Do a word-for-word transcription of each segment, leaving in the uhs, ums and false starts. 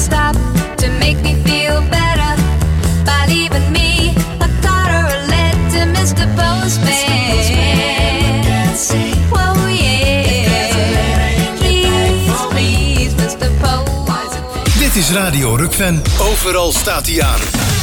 stop to make me feel better by leaving me a card or a letter, Mister Postman. Whoa, yeah. Please, please, Mister Postman. Dit is Radio Rukven. Overal staat hij aan.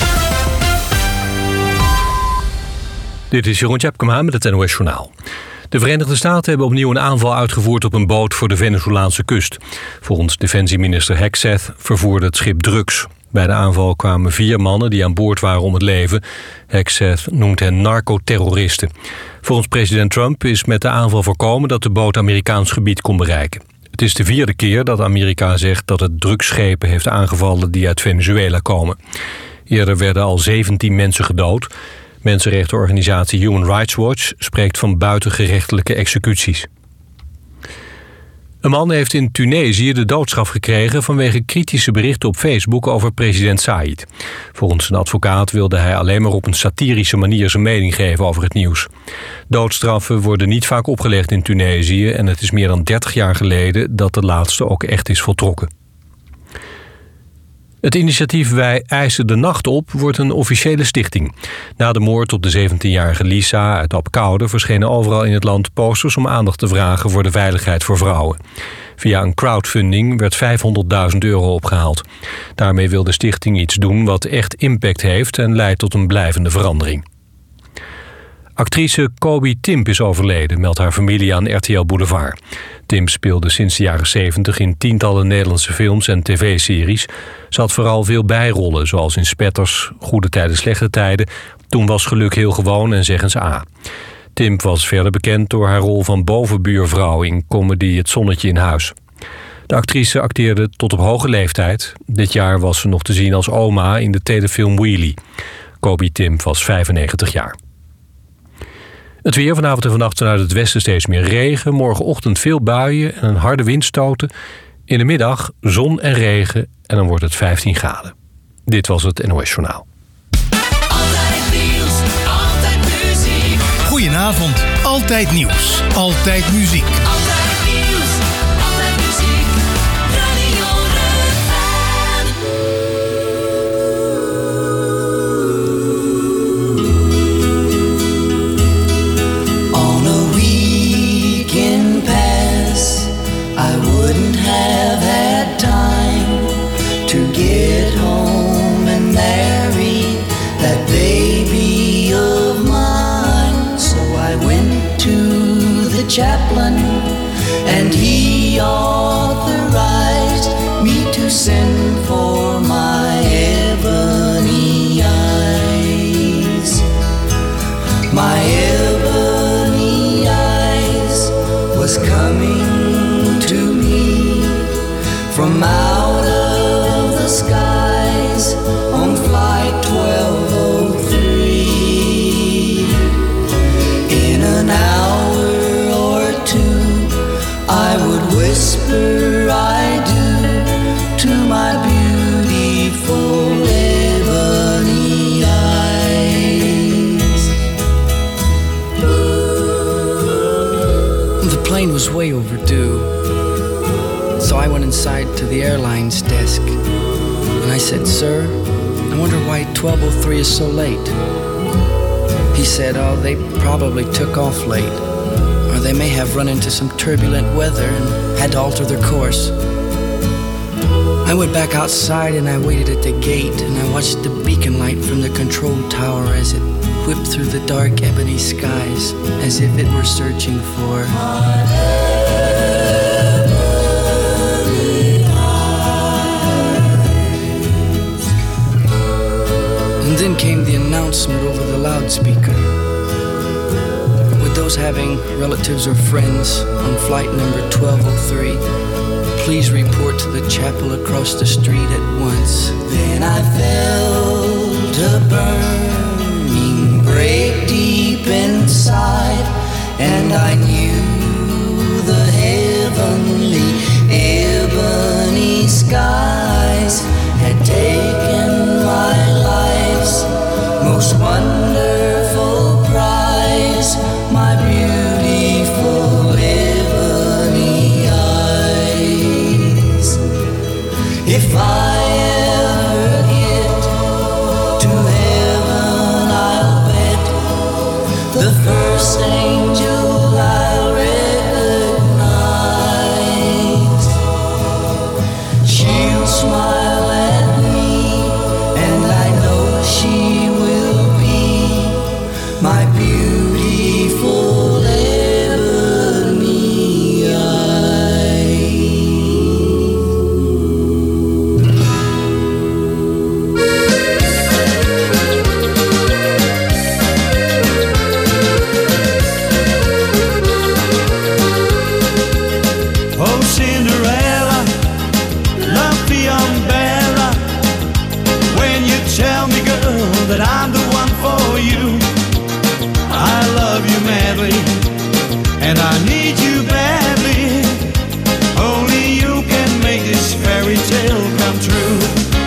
Dit is Jeroen Tjepkema met het N O S Journaal. De Verenigde Staten hebben opnieuw een aanval uitgevoerd op een boot voor de Venezolaanse kust. Volgens defensieminister Hegseth vervoerde het schip drugs. Bij de aanval kwamen vier mannen die aan boord waren om het leven. Hegseth noemt hen narcoterroristen. Volgens president Trump is met de aanval voorkomen dat de boot Amerikaans gebied kon bereiken. Het is de vierde keer dat Amerika zegt dat het drugsschepen heeft aangevallen die uit Venezuela komen. Eerder werden al zeventien mensen gedood. Mensenrechtenorganisatie Human Rights Watch spreekt van buitengerechtelijke executies. Een man heeft in Tunesië de doodstraf gekregen vanwege kritische berichten op Facebook over president Said. Volgens zijn advocaat wilde hij alleen maar op een satirische manier zijn mening geven over het nieuws. Doodstraffen worden niet vaak opgelegd in Tunesië en het is meer dan dertig jaar geleden dat de laatste ook echt is voltrokken. Het initiatief Wij eisen de nacht op wordt een officiële stichting. Na de moord op de zeventienjarige Lisa uit Apkoude verschenen overal in het land posters om aandacht te vragen voor de veiligheid voor vrouwen. Via een crowdfunding werd vijfhonderdduizend euro opgehaald. Daarmee wil de stichting iets doen wat echt impact heeft en leidt tot een blijvende verandering. Actrice Koby Timp is overleden, meldt haar familie aan R T L Boulevard. Timp speelde sinds de jaren zeventig in tientallen Nederlandse films en tv-series. Ze had vooral veel bijrollen, zoals in Spetters, Goede Tijden, Slechte Tijden, Toen was geluk heel gewoon en Zeg eens A. Timp was verder bekend door haar rol van bovenbuurvrouw in comedy Het Zonnetje in Huis. De actrice acteerde tot op hoge leeftijd. Dit jaar was ze nog te zien als oma in de telefilm Wheelie. Koby Timp was vijfennegentig jaar. Het weer vanavond en vannacht vanuit het westen steeds meer regen. Morgenochtend veel buien en een harde windstoten. In de middag zon en regen en dan wordt het vijftien graden. Dit was het N O S Journaal. Altijd nieuws, altijd muziek. Goedenavond, altijd nieuws, altijd muziek. Altijd nieuws, altijd muziek. Radio Rukven. On a weekend pass, I wouldn't have had time to get home and marry that baby of mine. So I went to the chaplain and he authorized me to send for my ebony eyes. My ebony eyes was coming to me from out of the skies on flight twelve oh three. In an hour or two I would whisper I do to my beautiful ebony eyes. The plane was way overdue, so I went inside to the airline's desk and I said, "Sir, I wonder why twelve oh three is so late." He said, "Oh, they probably took off late, or they may have run into some turbulent weather and had to alter their course." I went back outside and I waited at the gate and I watched the beacon light from the control tower as it whipped through the dark ebony skies as if it were searching for And then came the announcement over the loudspeaker. With those having relatives or friends on flight number twelve oh three, please report to the chapel across the street at once. Then I felt a burning break deep inside, and I knew the heavenly ebony skies had taken my life's most wonderful prize, my beautiful ebony eyes. If I ever get to heaven, I'll bet the first angel I'll recognize. She'll smile at me, and I know she will be my beautiful ebony eye. Oh, Cinderella, love beyond Bella. When you tell me, girl, that I'm the one for you, I love you madly, and I need you badly. Only you can make this fairy tale come true.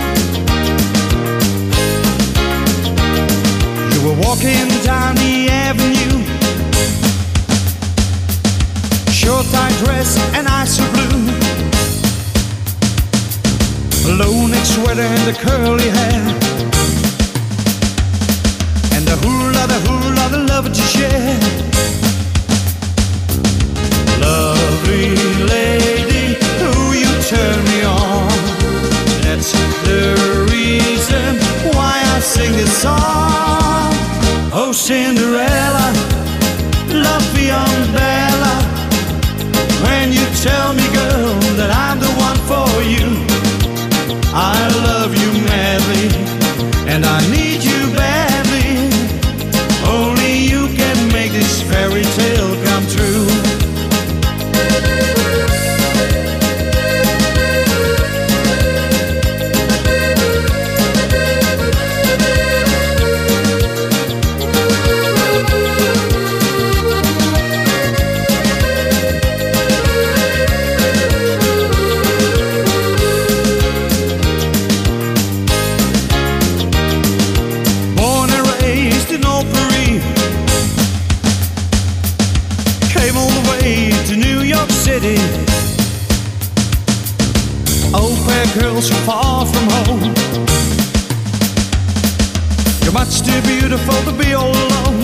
You were walking down the avenue, short tight dress and eyes so blue, a low-neck sweater and the curly hair, and the hula, the hula, the love that you share. Lovely lady, who you turn me on. That's the reason why I sing this song. Oh, Cinderella, love beyond Bella. When you tell me, girl, that I'm the one for you, I love you madly, and I need you badly. Only you can make this fairy tale come true. Born and raised in Old Paris, came all the way to New York City. Au pair girls so far from home, you're much too beautiful to be all alone.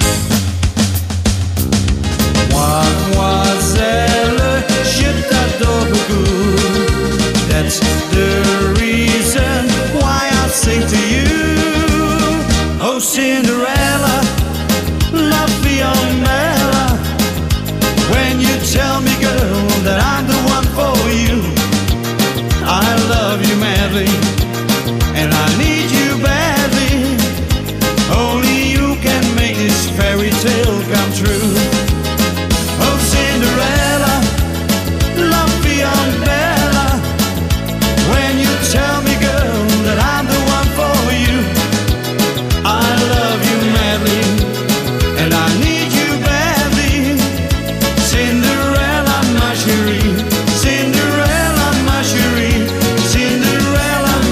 Mademoiselle, je t'adore beaucoup. That's the reason why I sing to you. Oh, Cinderella, love beyond Bella. When you tell me, girl, that I'm the one for you, I love you madly, and I need you badly. Only you can make this fairy tale come true. Oh, Cinderella, love beyond Bella. When you tell me, girl, that I'm the one for you, I love you madly, and I need you badly. Cinderella, my chérie, Cinderella, my chérie, Cinderella,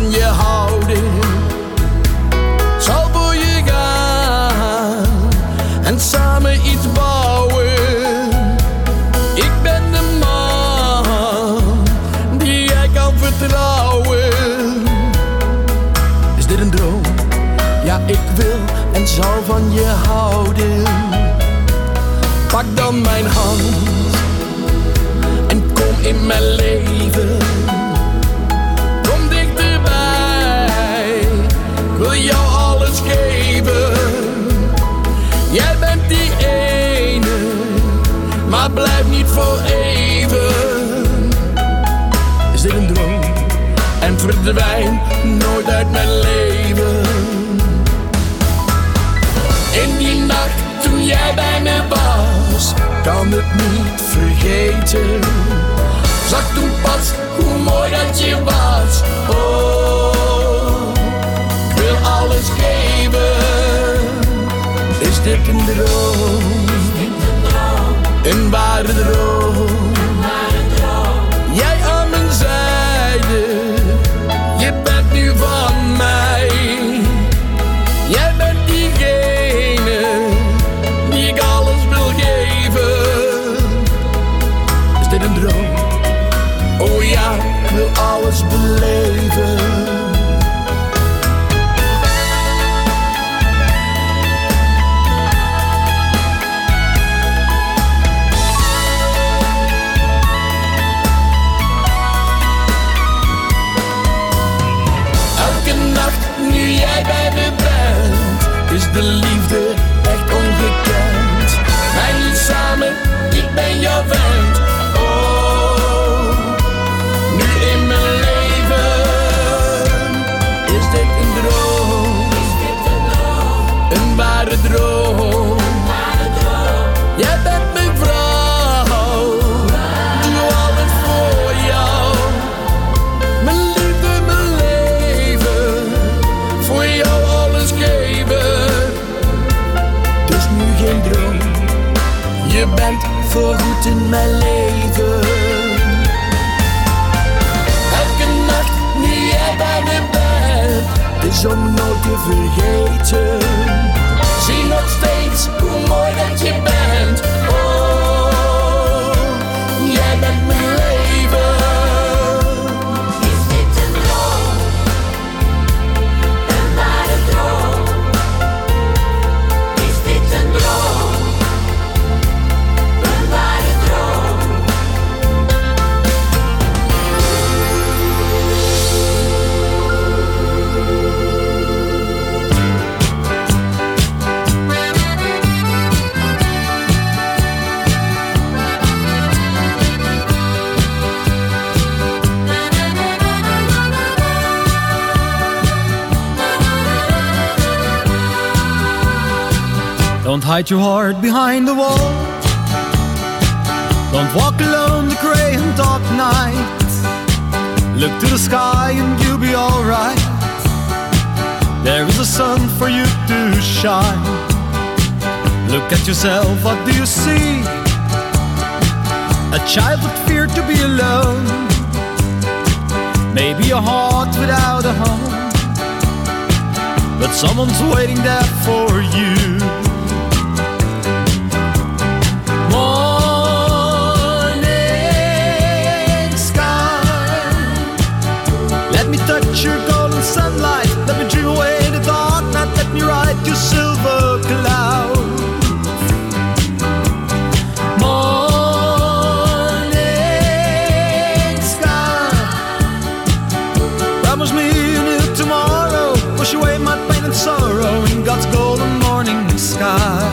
van je houden. Zal voor je gaan en samen iets bouwen. Ik ben de man die jij kan vertrouwen. Is dit een droom? Ja, ik wil en zal van je houden. Pak dan mijn hand en kom in mijn leven. Kom dichterbij, ik wil jou alles geven. Jij bent die ene, maar blijf niet voor even. Is dit een droom? En verdwijn nooit uit mijn leven. In die nacht toen jij bij me was, kan het niet vergeten. Zag toen pas hoe mooi dat je was. Oh, ik wil alles geven. Is dit een droom? Een ware droom. Jij aan mijn zijde, je bent nu van mij. Jij bent diegene die ik alles wil geven. Is dit een droom? Oh ja, ik wil alles beleven. Elke nacht nu jij bij me bent, is de liefde echt ongekend. Wij nu samen, ik ben jouw vent. Oh, nu in mijn leven is dit een droom. Een ware droom. Jij bent mijn vrouw, doe alles voor jou. Mijn liefde, mijn leven, voor jou alles geven. Het is nu geen droom, je bent voorgoed in mijn leven. Elke nacht nu jij bij me bent, is om nooit te vergeten. Zie nog steeds hoe mooi dat je bent. Oh, jij bent mijn leven. Is dit een droom? Een ware droom? Is dit een droom? Een ware droom? Don't hide your heart behind the wall. Don't walk alone the grey and dark night. Look to the sky and you'll be alright. There is a sun for you to shine. Look at yourself, what do you see? A child that feared to be alone. Maybe a heart without a home, but someone's waiting there for you. Touch your golden sunlight. Let me dream away the dark night. Let me ride your silver cloud. Morning sky, promise me a new tomorrow. Wash away my pain and sorrow in God's golden morning sky.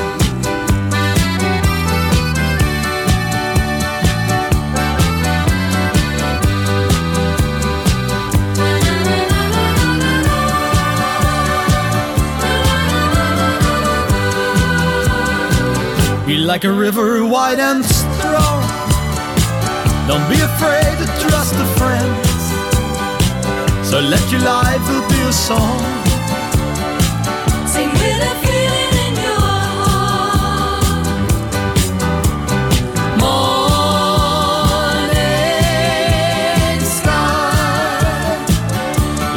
Be like a river wide and strong. Don't be afraid to trust a friend. So let your life will be a song. Sing with a feeling in your heart. Morning sky,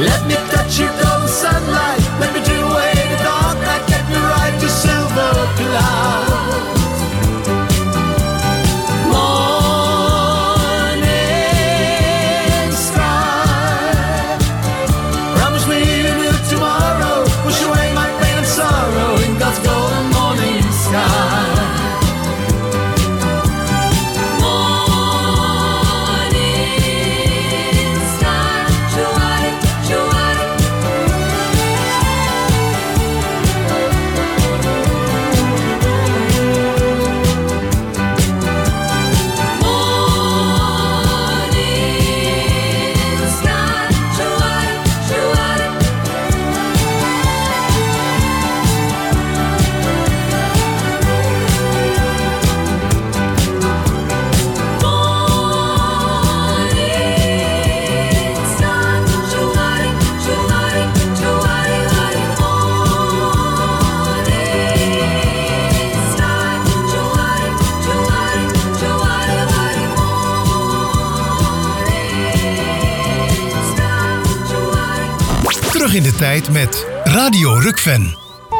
terug in de tijd met Radio Rukven.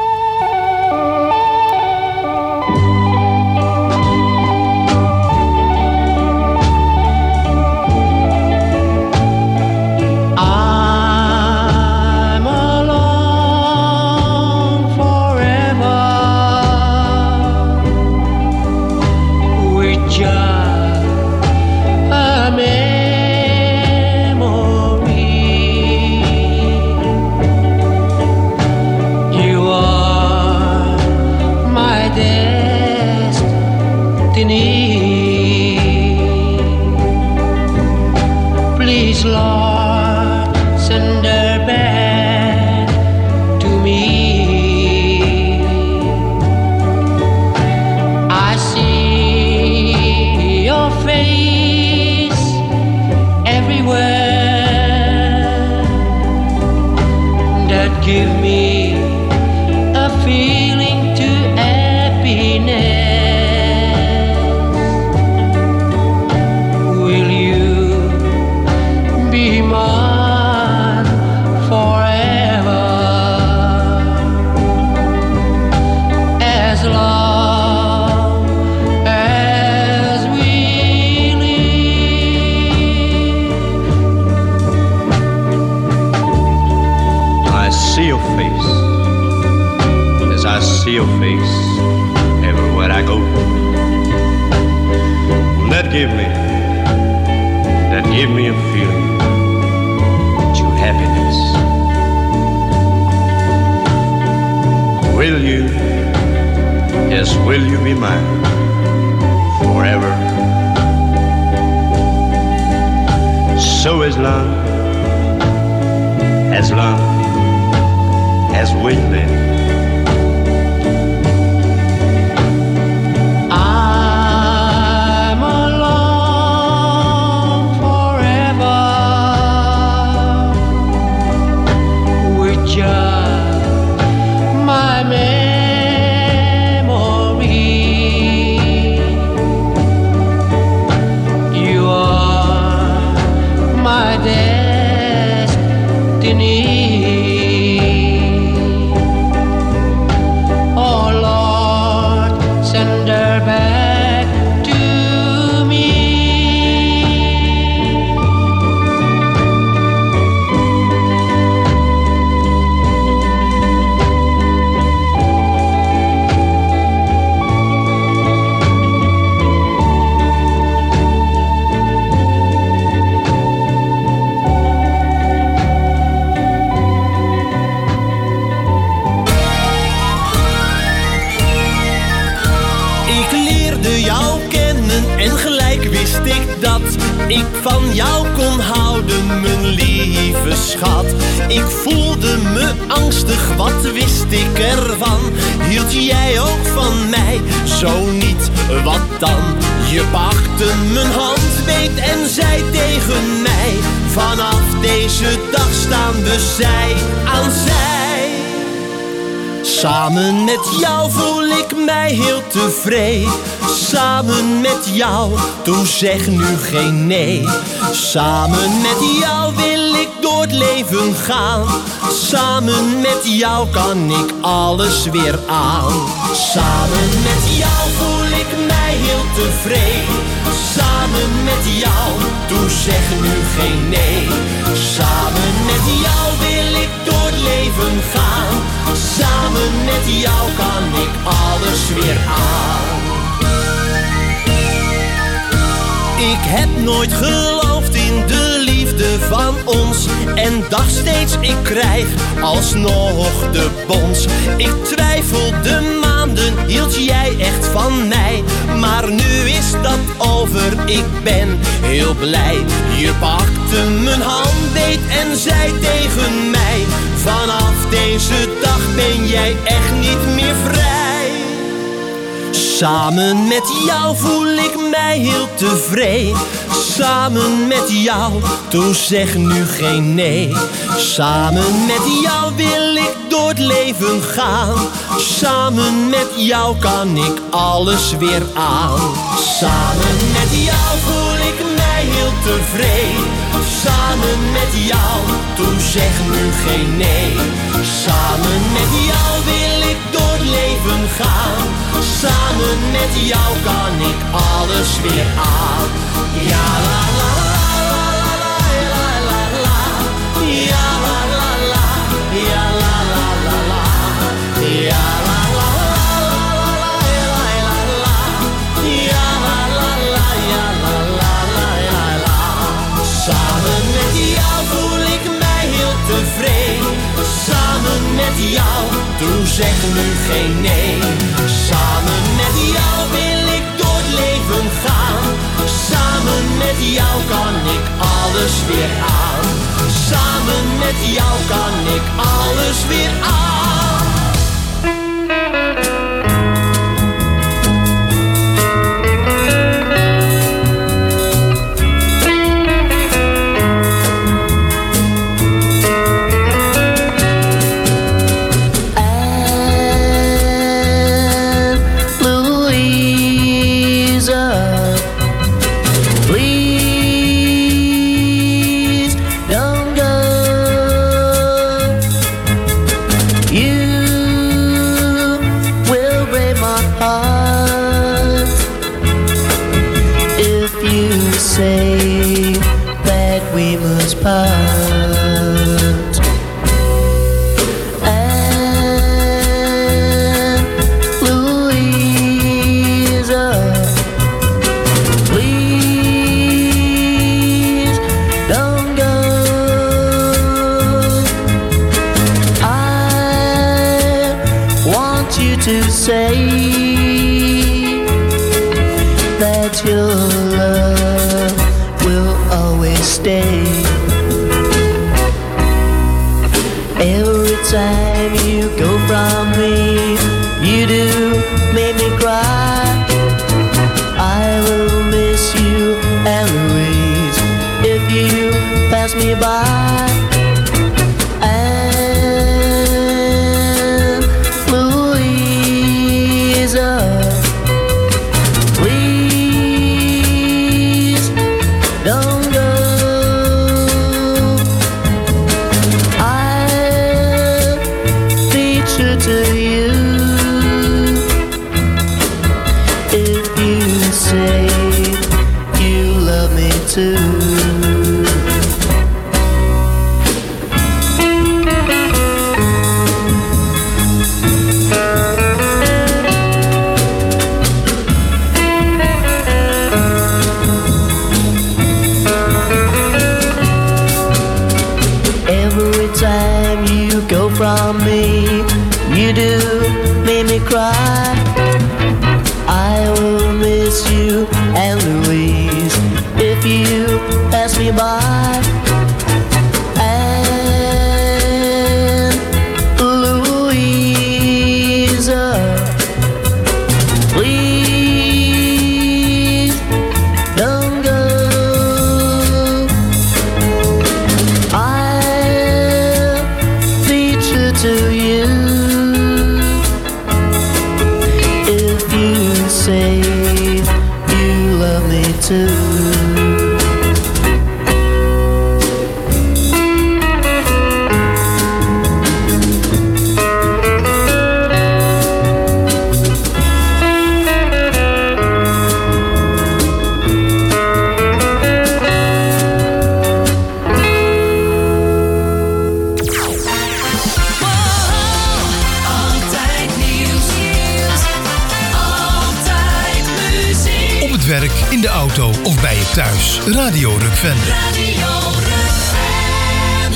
Samen met jou voel ik mij heel tevreden. Samen met jou, toe zeg nu geen nee. Samen met jou wil ik door het leven gaan. Samen met jou kan ik alles weer aan. Samen met jou voel ik mij heel tevreden. Samen met jou, toe zeg nu geen nee. Samen met jou wil ik door het leven gaan. Samen met jou kan ik alles weer aan. Ik heb nooit geloofd in de liefde van ons. En dacht steeds ik krijg alsnog de bons. Ik twijfelde maanden, hield jij echt van mij? Maar nu is dat over, ik ben heel blij. Je pakte mijn hand, deed en zei tegen mij: vanaf deze dag ben jij echt niet meer vrij. Samen met jou voel ik mij heel tevreden. Samen met jou, toe zeg nu geen nee. Samen met jou wil ik door het leven gaan. Samen met jou kan ik alles weer aan. Samen met jou voel ik mij heel tevreden. Samen met jou, toen zeg nu geen nee. Samen met jou wil ik door het leven gaan. Samen met jou kan ik alles weer aan. Ja la la la la la la la la. Ja la la la, ja la la la la. Ja la la la la la la. Ja la la la, ja la la la la. Samen met jou voel ik mij heel tevreden. Samen met jou, toen zeg nu geen nee. Samen met jou wil ik door het leven gaan. Samen met jou kan ik alles weer aan. Samen met jou kan ik alles weer aan. Say that we must part, and Louisa, please don't go. I want you to say that your love will always stay. Every time you go from me, you do make me cry. I will miss you always if you pass me by. And Louisa, don't go. I'll be true to you if you say you love me too. Time you go from me, you do make me cry. I will miss you and Louise if you pass me by. And Louisa, please don't go. To you if you say you love me too. Werk, in de auto of bij je thuis. Radio Rukven. Radio Rukven.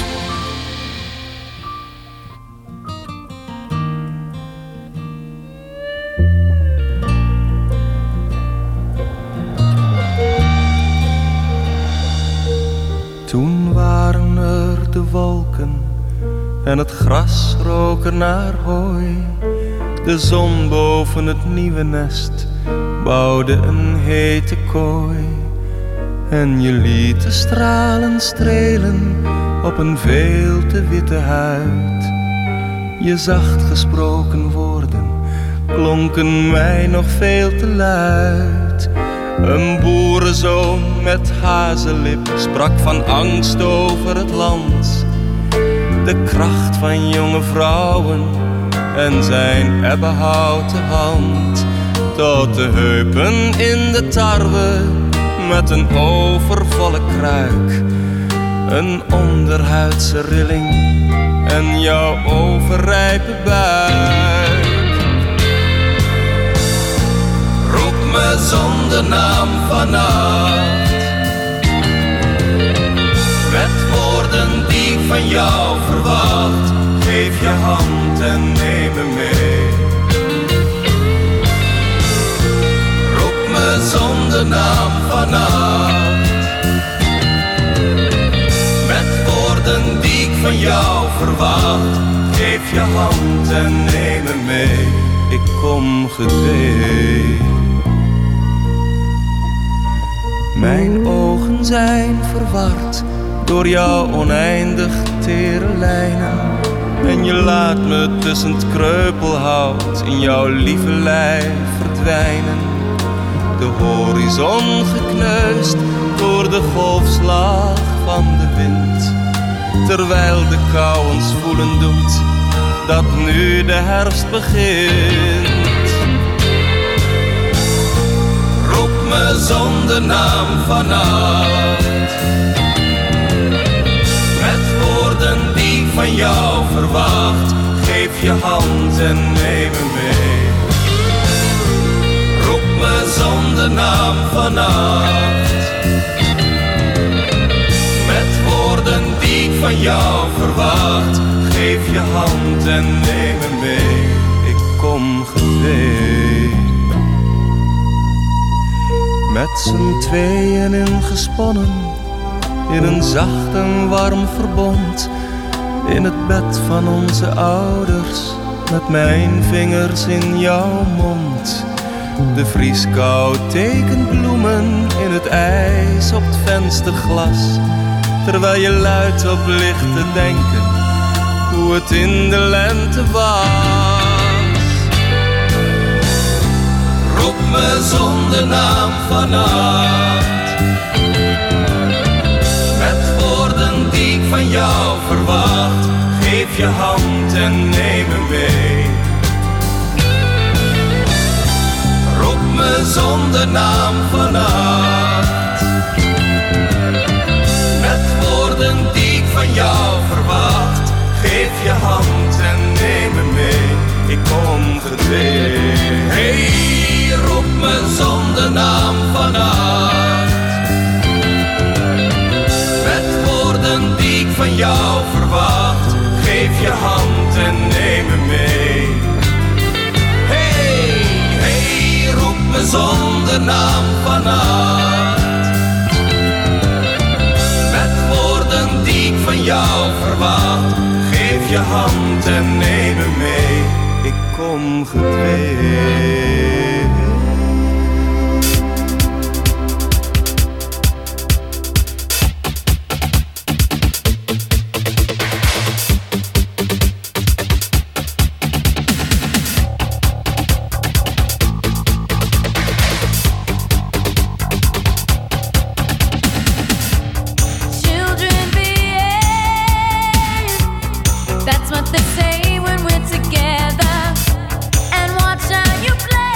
Toen waren er de wolken en het gras rook er naar hooi. De zon boven het nieuwe nest bouwde een hete kooi. En je liet de stralen strelen op een veel te witte huid. Je zacht gesproken woorden klonken mij nog veel te luid. Een boerenzoon met hazenlip sprak van angst over het land. De kracht van jonge vrouwen en zijn ebbenhouten hand. Tot de heupen in de tarwe met een overvolle kruik. Een onderhuidse rilling en jouw overrijpe buik. Roep me zonder naam vannacht, met woorden die ik van jou verwacht. Geef je hand en neem me mee. Roep me zonder naam vannacht, met woorden die ik van jou verwacht. Geef je hand en neem me mee. Ik kom gedwee. Mijn ogen zijn verward door jouw oneindig tere lijnen. En je laat me tussen het kreupelhout in jouw lieve lijf verdwijnen. De horizon gekneusd door de golfslag van de wind. Terwijl de kou ons voelen doet dat nu de herfst begint. Roep me zonder naam vannacht, met woorden die ik van jou verwacht. Geef je hand en neem me mee. Roep me zonder naam vannacht, met woorden die ik van jou verwacht. Geef je hand en neem me mee. Ik kom gedwee. Met z'n tweeën ingesponnen in een zacht en warm verbond. In het bed van onze ouders, met mijn vingers in jouw mond. De vrieskou tekent bloemen in het ijs op het vensterglas. Terwijl je luid op ligt te denken hoe het in de lente was. Roep me zonder naam vannacht, met woorden die ik van jou verwacht. Geef je hand en neem me mee. Roep me zonder naam vannacht, met woorden die ik van jou verwacht. Geef je hand en neem me mee. Ik kom gedwee. Hey, roep me zonder naam vannacht, met woorden die ik van jou verwacht. Geef je hand en neem me mee. Hey, hey, roep me zonder naam vannacht, met woorden die ik van jou verwacht. Geef je hand en neem me mee. Ik kom gedwee. That's what they say when we're together. And watch how you play.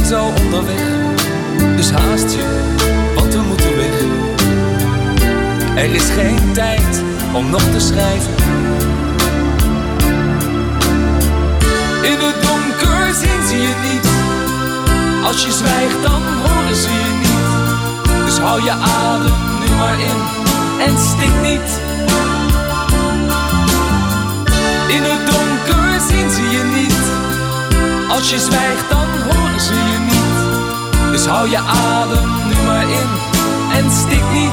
zo onderweg. Dus haast je, want we moeten weg. Er is geen tijd om nog te schrijven. In het donker zien ze je niet. Als je zwijgt dan horen ze je niet. Dus hou je adem nu maar in en stik niet. In het donker zien ze je niet. Als je zwijgt dan horen ze je niet. Dus hou je adem nu maar in en stik niet.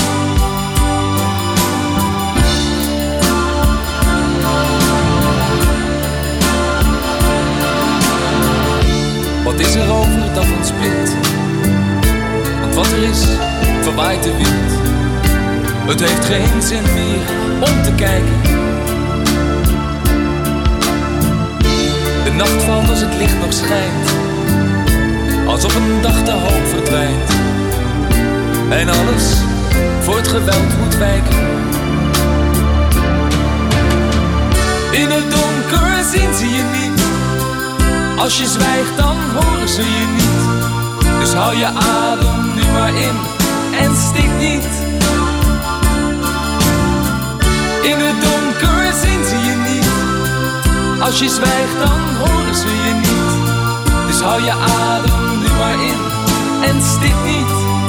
Wat is er over dat ons bindt? Want wat er is, verwaait de wind. Het heeft geen zin meer om te kijken. De nacht valt als het licht nog schijnt. Alsof een dag de hoop verdwijnt. En alles voor het geweld moet wijken. In het donker zien ze je niet. Als je zwijgt dan horen ze je niet. Dus hou je adem nu maar in en stik niet. In het donker zien ze je niet. Als je zwijgt dan horen ze je niet. Dus hou je adem nu maar in en stik niet.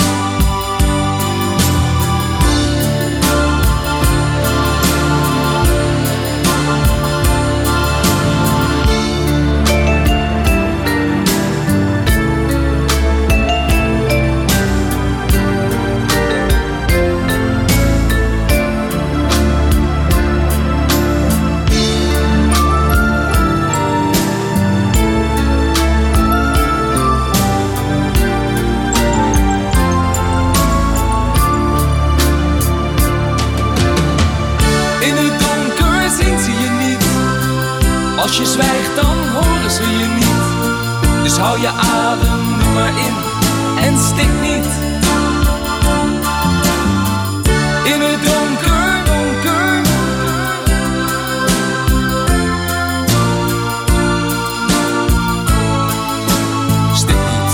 Als je zwijgt dan horen ze je niet. Dus hou je adem nu maar in en stik niet. In het donker, donker. Stik niet.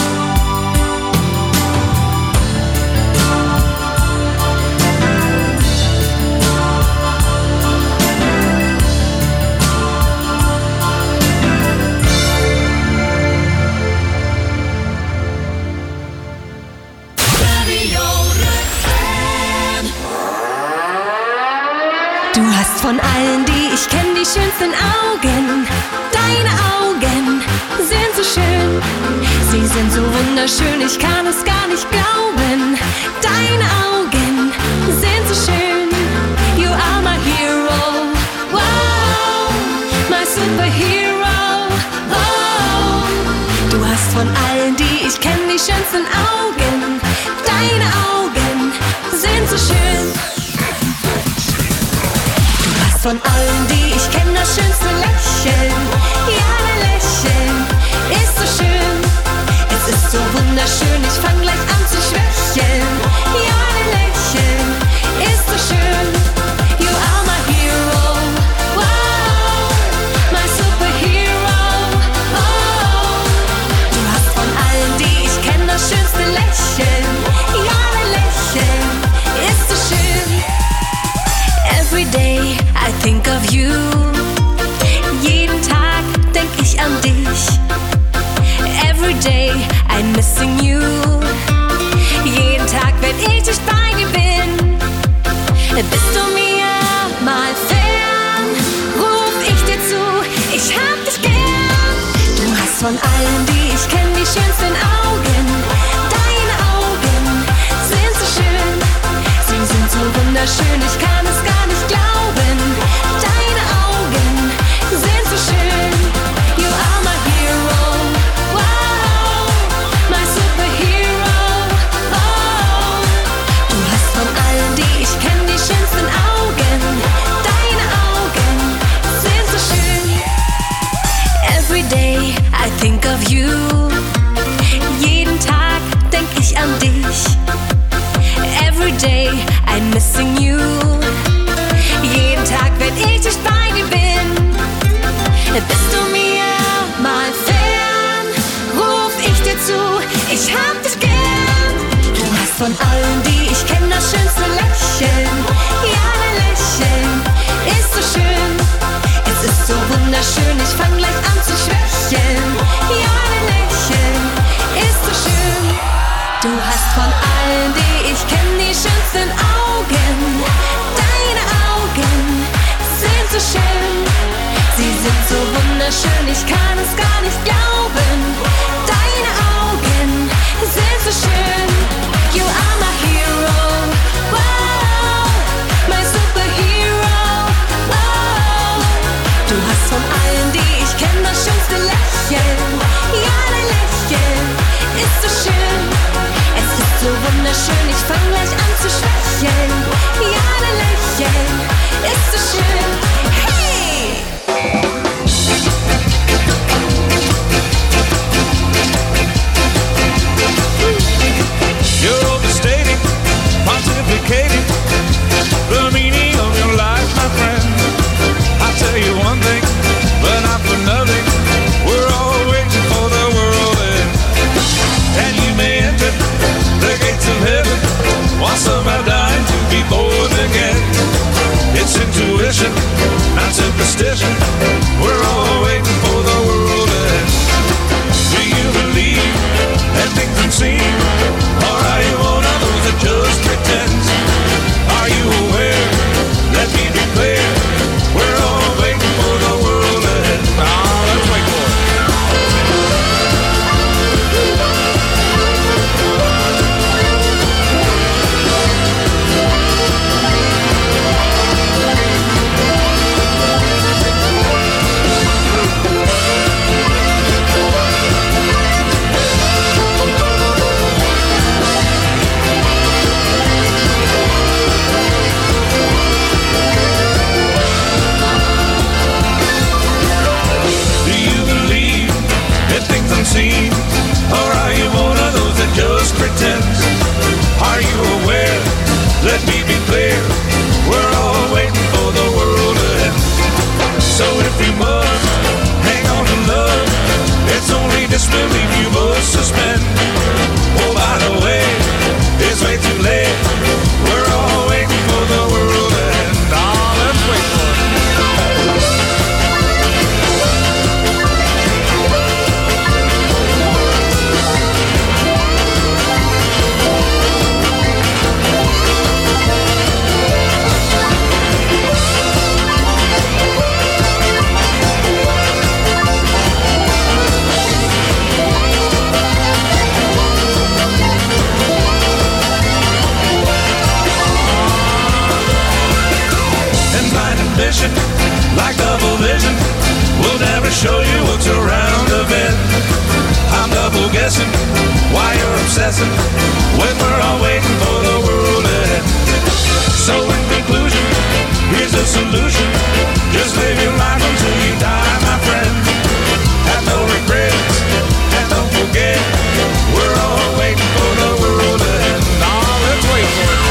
Von allen, die ich kenn, die schönsten Augen. Deine Augen sind so schön. Sie sind so wunderschön, ich kann es gar nicht glauben. Deine Augen sind so schön. You are my hero. Wow, my superhero. Oh, du hast von allen, die ich kenn, die schönsten Augen. Deine Augen sind so schön. Von allen, die ich kenne, das schönste Lächeln. Ja, dein Lächeln ist so schön. Es ist so wunderschön, ich fang gleich an zu schwächeln. Ja, dein Lächeln ist so schön. You are my hero. Wow, my superhero. Oh, du hast von allen, die ich kenne, das schönste Lächeln. Ja, dein Lächeln ist so schön. Every day I think of you. Jeden Tag denk ich an dich. Every day I'm missing you. Jeden Tag, wenn ich nicht bei dir bin, bist du mir mal fern. Ruf ich dir zu, ich hab dich gern. Du hast von allen, die ich kenn, die schönsten Augen. Deine Augen sind so schön. Sie sind so wunderschön, ich kann es gar nicht glauben. Deine Augen sind so schön. You are my hero. Wow, my superhero. Oh, du hast von allen, die ich kenn, die schönsten Augen. Deine Augen sind so schön. Every day I think of you. Jeden Tag denk ich an dich. Every day I'm missing you. Jeden Tag, wenn ich nicht bei dir bin, bist du mir mal fern. Ruf Ich hab dich gern. Du hast von allen, die ich kenn, das schönste Lächeln. Ja, dein Lächeln ist so schön. Es ist so wunderschön, ich fang gleich an zu schwächeln. Ja, dein Lächeln ist so schön. Du hast von allen, die ich kenn, die schönsten Augen. Deine Augen sind so schön. Sie sind so wunderschön, ich kann es gar nicht glauben. Deine Augen sind so schön. You are my hero, wow, my superhero, wow. Du hast von allen, die ich kenn, das schönste Lächeln. Ja, dein Lächeln ist so schön. Es ist so wunderschön, ich fang gleich an zu schwächeln. Ja, dein Lächeln ist so schön. Hey! You're overstating, pontificating the meaning of your life, my friend. I'll tell you one thing, but not for nothing. We're all waiting for the world end. And you may enter the gates of heaven while some are dying to be born again. It's intuition, not superstition. We're all waiting for the world end. Do you believe that things unseen? Or are you one of those that just pretends? Are you aware? Let me be clear. We're all waiting for the world ahead. Now let's wait for it. Unseen, or are you one of those that just pretends? Are you aware? Let me be clear. We're all waiting for the world to end. So if you must hang on to love, it's only disbelief you must suspend. Oh, by the way, it's way too late. We're all waiting for the world to end. Oh, let's wait for it. Like double vision, we'll never show you what's around the bend. I'm double guessing why you're obsessing when we're all waiting for the world to end. So in conclusion, here's a solution. Just live your life until you die, my friend. Have no regrets, and don't forget, we're all waiting for the world to end. Now let's wait for it.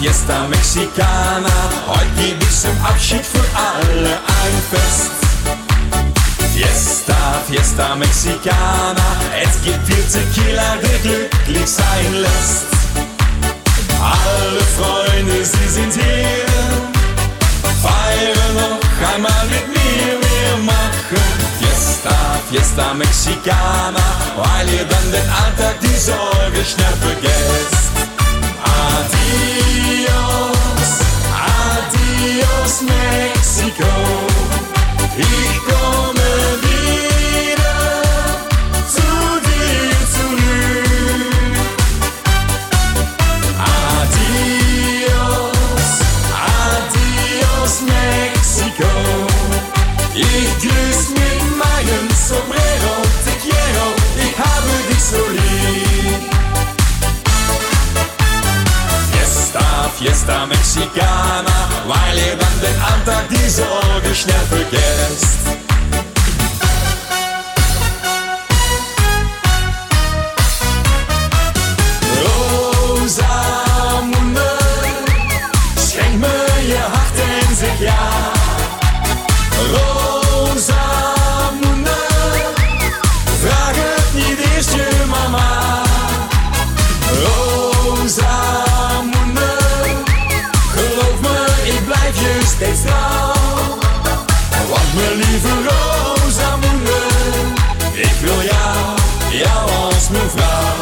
Fiesta Mexicana. Heute gibt es zum Abschied für alle ein Fest. Fiesta, Fiesta Mexicana. Es gibt viel Tequila, der glücklich sein lässt. Alle Freunde, sie sind hier. Feiern noch einmal mit mir. Wir machen Fiesta, Fiesta Mexicana, weil ihr dann den Alltag, die Sorge schnell vergesst. Adios, adios Mexiko. Ich komme wieder zu dir zurück. Adios, adios Mexiko. Ich grüß mit meinem Sombrero, te quiero, ich habe dich so lieb. Fiesta, Fiesta Mexicana, weil ihr dann den Alltag, die Sorge schnell vergesst. Rosamunde, schenk mir ihr Hart in sich, ja. Rosamunde, vraget niet eerst je mama. Rosamunde, geloof me, ik blijf je steeds trouw. Want mijn lieve Rosamunde, ik wil jou, jou als mijn vrouw.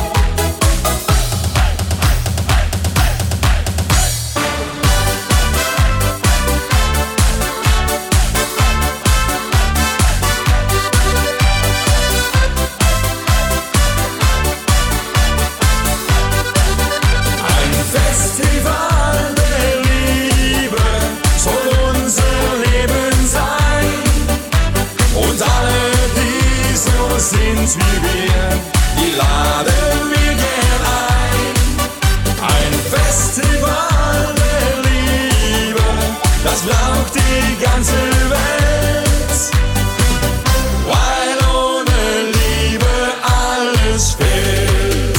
Sind wie wir, die laden wir gern ein. Ein Festival der Liebe, das braucht die ganze Welt. Weil ohne Liebe alles fehlt.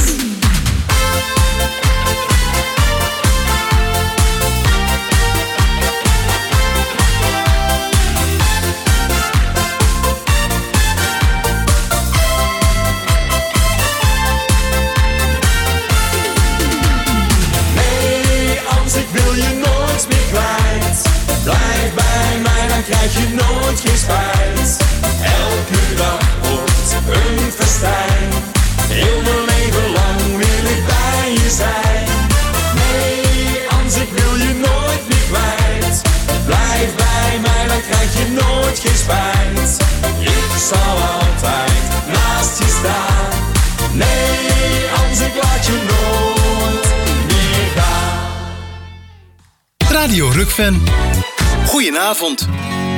Blijf bij mij, dan krijg je nooit geen spijt. Elke dag wordt een festijn. Heel mijn leven lang wil ik bij je zijn. Nee, Ans, ik wil je nooit meer kwijt. Blijf bij mij, dan krijg je nooit geen spijt. Ik zal altijd naast je staan. Nee, Ans, ik laat je nooit meer gaan. Radio Rukfan. Goedenavond.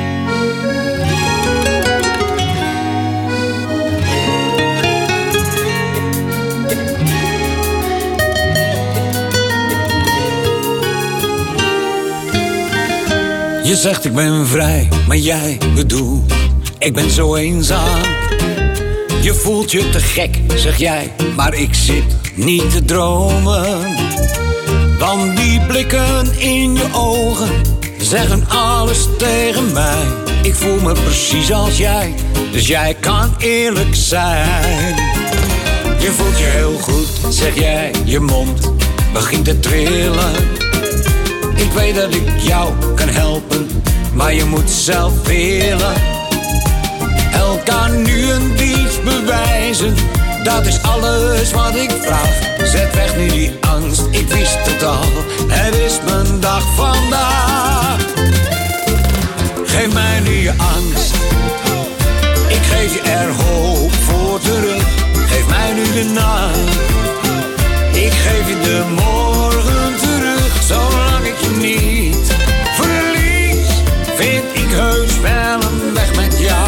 Je zegt ik ben vrij, maar jij bedoelt ik ben zo eenzaam. Je voelt je te gek, zeg jij, maar ik zit niet te dromen. Want die blikken in je ogen zeggen alles tegen mij. Ik voel me precies als jij, dus jij kan eerlijk zijn. Je voelt je heel goed, zeg jij, je mond begint te trillen. Ik weet dat ik jou kan helpen, maar je moet zelf willen. Elkaar nu een dienst bewijzen, dat is alles wat ik vraag. Zet weg nu die angst, ik wist het al, het is mijn dag vandaag. Geef mij nu je angst, ik geef je er hoop voor terug. Geef mij nu de nacht, ik geef je de morgen terug. Zolang ik je niet verlies, vind ik heus wel een weg met jou.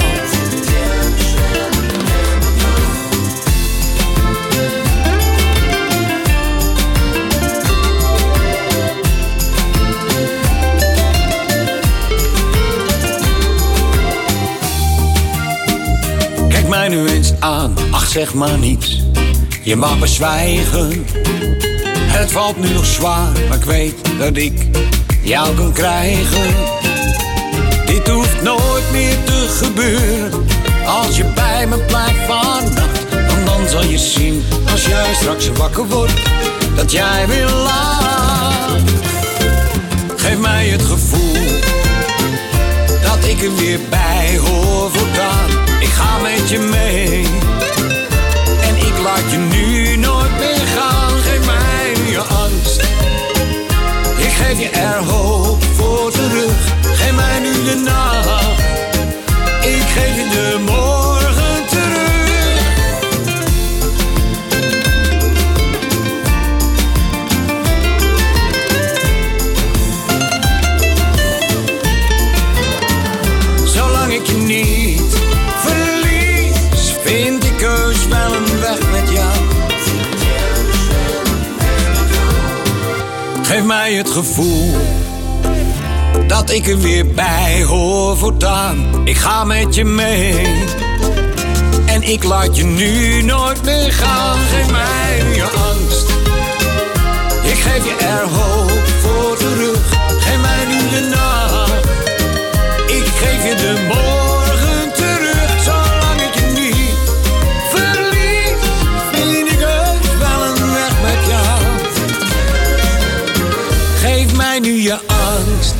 Mij nu eens aan, ach zeg maar niets, je mag bezwijgen. Het valt nu nog zwaar, maar ik weet dat ik jou kan krijgen. Dit hoeft nooit meer te gebeuren. Als je bij me blijft vannacht, want dan zal je zien, als jij straks wakker wordt, dat jij weer laat. Geef mij het gevoel dat ik er weer bij hoor voortaan. Ik ga met je mee en ik laat je nu nooit meer gaan. Geef mij nu je angst, ik geef je er hoop voor terug. Geef mij nu de nacht, ik geef je de morgen terug. Zolang ik je niet verlies, vind ik heus wel een weg met jou. Geef mij het gevoel dat ik er weer bij hoor voortaan. Ik ga met je mee en ik laat je nu nooit meer gaan. Geef mij nu je angst, ik geef je er hoop voor terug. Geef mij nu de nacht, ik geef je de morgen terug. Zolang ik je niet verlies, vind ik heus wel een weg met jou. Geef mij nu je angst.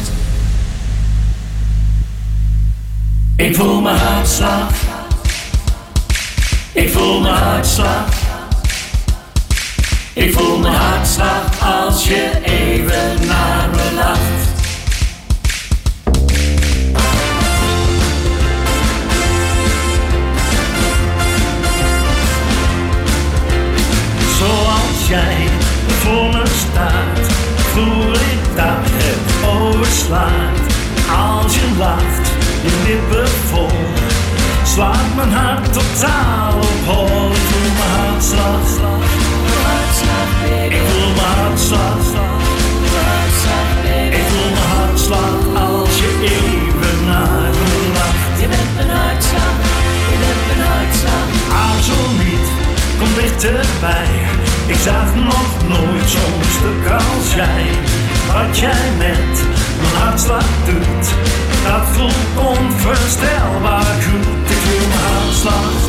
Ik voel mijn hartslag. Ik voel mijn hartslag. Ik voel mijn hartslag als je even naar me lacht. Zoals jij voor me staat, voel ik dat het overslaat. Als je lacht, je lippen vol, slaat mijn hart totaal op hol. Ik voel mijn hartslag, ik voel mijn hartslag, ik voel mijn hartslag als je even naar me lacht. Je bent mijn hartslag, je bent mijn hartslag. Aarzel niet, kom dichterbij. Ik zag nog nooit zo'n stuk als jij. Wat jij met mijn hartslag doet, dat voelt onvoorstelbaar goed. Ik voel mijn hartslag,